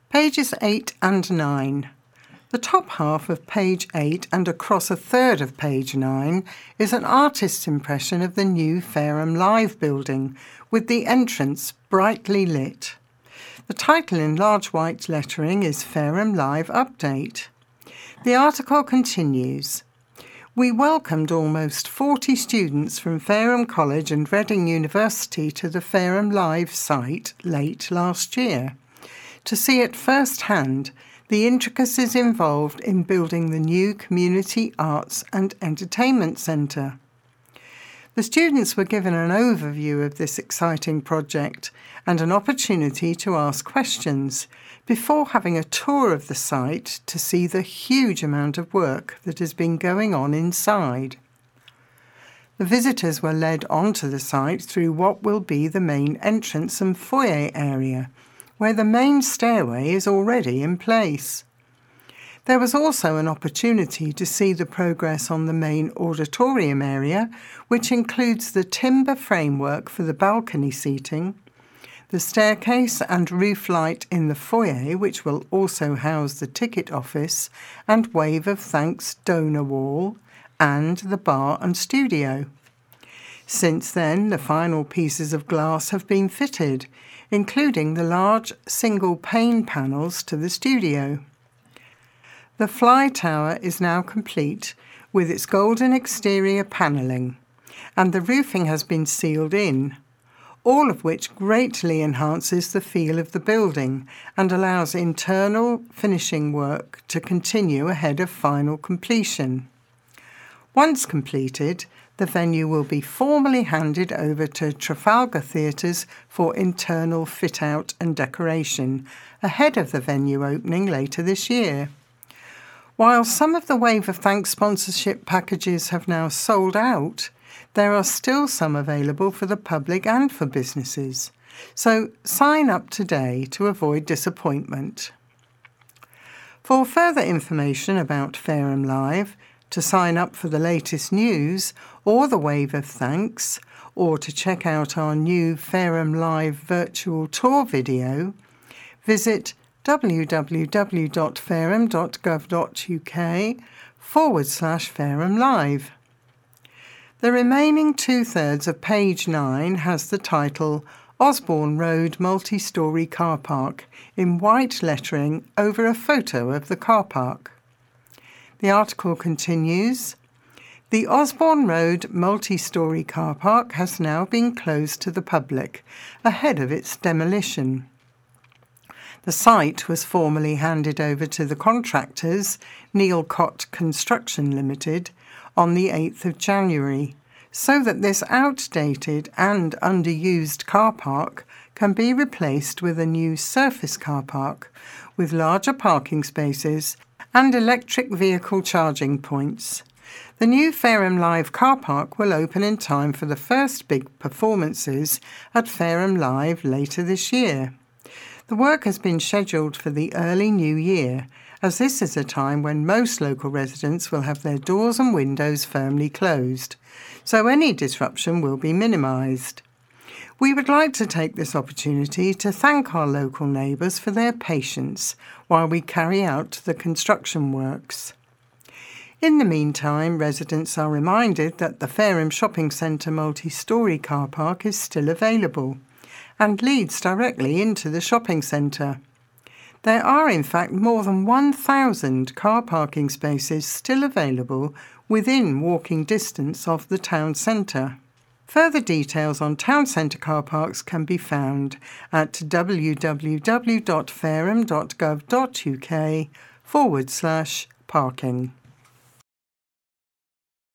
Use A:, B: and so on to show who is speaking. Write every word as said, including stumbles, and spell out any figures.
A: Pages eight and nine. The top half of page eight and across a third of page nine is an artist's impression of the new Fareham Live building, with the entrance brightly lit. The title in large white lettering is Fareham Live Update. The article continues. We welcomed almost forty students from Fareham College and Reading University to the Fareham Live site late last year to see at first hand the intricacies involved in building the new Community Arts and Entertainment Centre. The students were given an overview of this exciting project and an opportunity to ask questions before having a tour of the site to see the huge amount of work that has been going on inside. The visitors were led onto the site through what will be the main entrance and foyer area, where the main stairway is already in place. There was also an opportunity to see the progress on the main auditorium area, which includes the timber framework for the balcony seating, the staircase and roof light in the foyer, which will also house the ticket office and Wave of Thanks donor wall, and the bar and studio. Since then, the final pieces of glass have been fitted, including the large single-pane panels to the studio. The fly tower is now complete with its golden exterior panelling, and the roofing has been sealed in, all of which greatly enhances the feel of the building and allows internal finishing work to continue ahead of final completion. Once completed, the venue will be formally handed over to Trafalgar Theatres for internal fit-out and decoration ahead of the venue opening later this year. While some of the Wave of Thanks sponsorship packages have now sold out, there are still some available for the public and for businesses, so sign up today to avoid disappointment. For further information about Fareham Live, to sign up for the latest news or the Wave of Thanks, or to check out our new Fareham Live virtual tour video, visit www.fareham.gov.uk forward slash Fareham Live. The remaining two-thirds of page nine has the title Osborne Road Multi-Storey Car Park in white lettering over a photo of the car park. The article continues. The Osborne Road multi-storey car park has now been closed to the public ahead of its demolition. The site was formally handed over to the contractors, Neil Cott Construction Limited, on the eighth of January, so that this outdated and underused car park can be replaced with a new surface car park with larger parking spaces and electric vehicle charging points. The new Fareham Live car park will open in time for the first big performances at Fareham Live later this year. The work has been scheduled for the early new year, as this is a time when most local residents will have their doors and windows firmly closed, so any disruption will be minimised. We would like to take this opportunity to thank our local neighbours for their patience while we carry out the construction works. In the meantime, residents are reminded that the Fareham Shopping Centre multi-storey car park is still available and leads directly into the shopping centre. There are in fact more than one thousand car parking spaces still available within walking distance of the town centre. Further details on town centre car parks can be found at www.fareham.gov.uk forward slash parking.